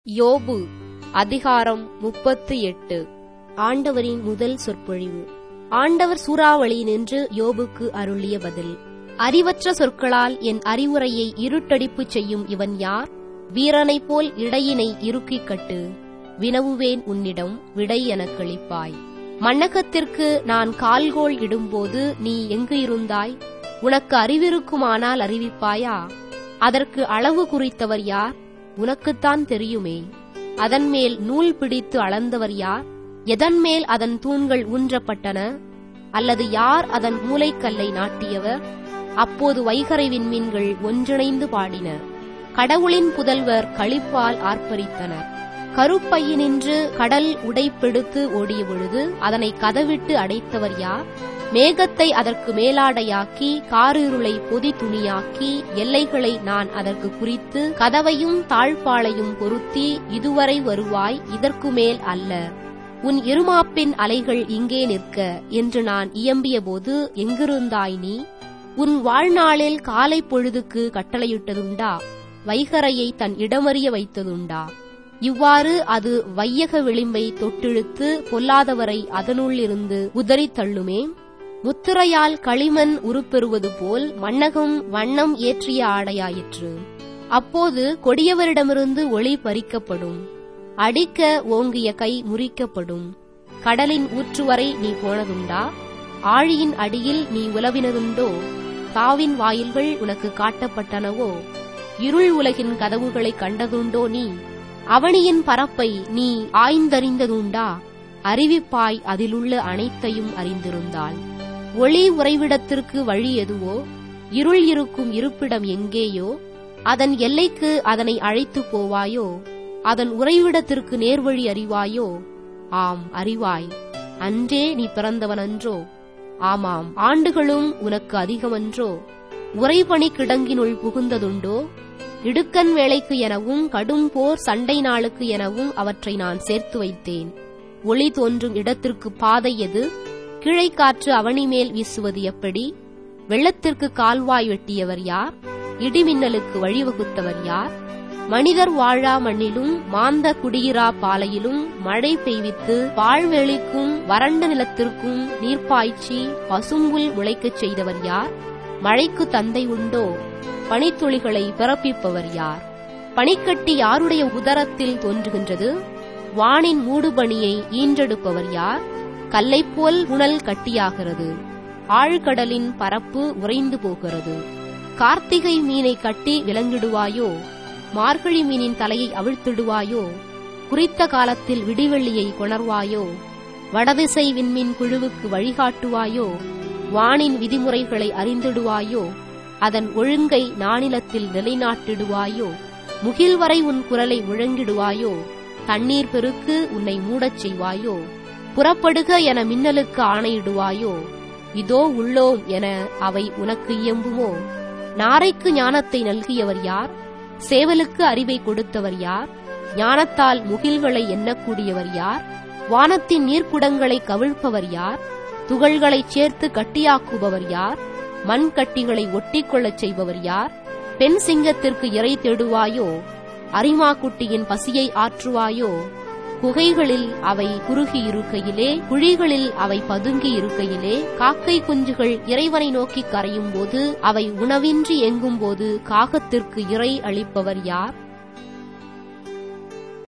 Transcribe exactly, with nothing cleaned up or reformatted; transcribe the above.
யோபு அதிகாரம் முப்பத்து எட்டு. ஆண்டவரின் முதல் சொற்பொழிவு. ஆண்டவர் சூறாவளியினின்று யோபுக்கு அருளிய பதில். அறிவற்ற சொற்களால் என் அறிவுரையை இருட்டடிப்புச் செய்யும் இவன் யார்? வீரனைப் போல் இடையினை இறுக்கிக் கட்டு. வினவுவேன் உன்னிடம், விடை எனக்களிப்பாய். மண்ணகத்திற்கு நான் கால்கோள் இடும்போது நீ எங்கு இருந்தாய்? உனக்கு அறிவிருக்குமானால் அறிவிப்பாயா? அதற்கு அளவு குறித்தவர் யார்? உனக்குத்தான் தெரியுமே. அதன்மேல் நூல் பிடித்து அளந்தவர் யார்? எதன்மேல் அதன் தூண்கள் ஊன்றப்பட்டன? அல்லது யார் அதன் மூலைக்கல்லை நாட்டியவர்? அப்போது வைகறை விண்மீன்கள் ஒன்றிணைந்து பாடின. கடவுளின் புதல்வர் களிப்பால் ஆர்ப்பரித்தனர். கருப்பையினின்று கடல் உடைப்பெடுத்து ஓடிய பொழுது அதனை கதவிட்டு அடைத்தவர் யார்? மேகத்தை அதற்கு மேலாடையாக்கி காரிருளை பொதி துணியாக்கி எல்லைகளை நான் அதற்கு குறித்து கதவையும் தாழ்பாளையும் பொருத்தி இதுவரை வருவாய், இதற்கு மேல் அல்ல. உன் இருமாப்பின் அலைகள் இங்கே நிற்க என்று நான் இயம்பியபோது எங்கிருந்தாய் நீ? உன் வாழ்நாளில் காலை பொழுதுக்கு கட்டளையிட்டதுண்டா? வைகரையை தன் இடமறிய வைத்ததுண்டா? இவ்வாறு அது வையக விளிம்பை தொட்டிழுத்து பொல்லாதவரை அதனுள் இருந்து உதறித் தள்ளுமே. முத்திரையால் களிமண் உருப்பெறுவது போல் மண்ணகம் வண்ணம் ஏற்றிய ஆடையாயிற்று. அப்போது கொடியவரிடமிருந்து ஒளி பறிக்கப்படும். அடிக்க ஓங்கிய கை முறிக்கப்படும். கடலின் ஊற்றுவரை நீ போனதுண்டா? ஆழியின் அடியில் நீ உலவினதுண்டோ? தாவின் வாயில்கள் உனக்கு காட்டப்பட்டனவோ? இருள் உலகின் கதவுகளை கண்டதுண்டோ நீ? அவனியின் பரப்பை நீ ஆய்ந்தறிந்ததுண்டா? அறிவிப்பாய், அதிலுள்ள அனைத்தையும் அறிந்திருந்தாள். ஒளி உறைவிடத்திற்கு வழி எதுவோ? இருள் இருக்கும் இருப்பிடம் எங்கேயோ? அதன் எல்லைக்கு அதனை அழைத்துப் போவாயோ? அதன் உறைவிடத்திற்கு நேர்வழி அறிவாயோ? ஆம், அறிவாய். அன்றே நீ பிறந்தவனன்றோ? ஆமாம், ஆண்டுகளும் உனக்கு அதிகமன்றோ? உறைபனி கிடங்கினுள் புகுந்ததுண்டோ? இடுக்கண் வேளைக்கு எனவும் கடும் போர் சண்டை நாளுக்கு எனவும் அவற்றை நான் சேர்த்து வைத்தேன். ஒளி தோன்றும் இடத்திற்கு பாதை எது? கிழைக்காற்று அவனி மேல் வீசுவது எப்படி? வெள்ளத்திற்கு கால்வாய் வெட்டியவர் யார்? இடிமின்னலுக்கு வழிவகுத்தவர் யார்? மனிதர் வாழா மண்ணிலும் மாந்த குடியிரா பாலையிலும் மழை பெய்வித்து பாழ்வெளிக்கும் வறண்ட நிலத்திற்கும் நீர்ப்பாய்ச்சி பசும்புல் முளைக்கச் செய்தவர் யார்? மழைக்கு தந்தை உண்டோ? பனித்துளிகளை பிறப்பிப்பவர் யார்? பனிக்கட்டி யாருடைய உதரத்தில் தோன்றுகின்றது? வானின் மூடுபனியை ஈன்றெடுப்பவர் யார்? கல்லைப்போல் புனல் கட்டியாகிறது. ஆழ்கடலின் பரப்பு உறைந்து போகிறது. கார்த்திகை மீனை கட்டி விலங்கிடுவாயோ? மார்கழி மீனின் தலையை அவிழ்த்திடுவாயோ? குறித்த காலத்தில் விடிவெள்ளியை கொணர்வாயோ? வடதிசை விண்மீன் குழுவுக்கு வழிகாட்டுவாயோ? வானின் விதிமுறைகளை அறிந்திடுவாயோ? அதன் ஒழுங்கை நானிலத்தில் நிலைநாட்டிடுவாயோ? முகில்வரை உன் குரலை முழங்கிடுவாயோ? தண்ணீர் பெருக்கு உன்னை மூடச் செய்வாயோ? புறப்படுக என மின்னலுக்கு ஆணையிடுவாயோ? இதோ உள்ளோம் என அவை உனக்கு இயம்புமோ? நாரைக்கு ஞானத்தை நல்கியவர் யார்? சேவலுக்கு அறிவை கொடுத்தவர் யார்? ஞானத்தால் முகில்களை எண்ணக்கூடியவர் யார்? வானத்தின் நீர்க்குடங்களை கவிழ்ப்பவர் யார்? துகள்களைச் சேர்த்து கட்டியாக்குபவர் யார்? மண் கட்டிகளை ஒட்டிக்கொள்ளச் செய்பவர் யார்? பெண் சிங்கத்திற்கு இரை தேடுவாயோ? அரிமாக்குட்டியின் பசியை ஆற்றுவாயோ? குகைகளில் அவை குறுகி இருக்கையிலே, குழிகளில் அவை பதுங்கி இருக்கையிலே, காக்கை குஞ்சுகள் இறைவனை நோக்கி கரையும் போது, அவை உணவின்றி எங்கும்போது காகத்திற்கு இரை அளிப்பவர் யார்?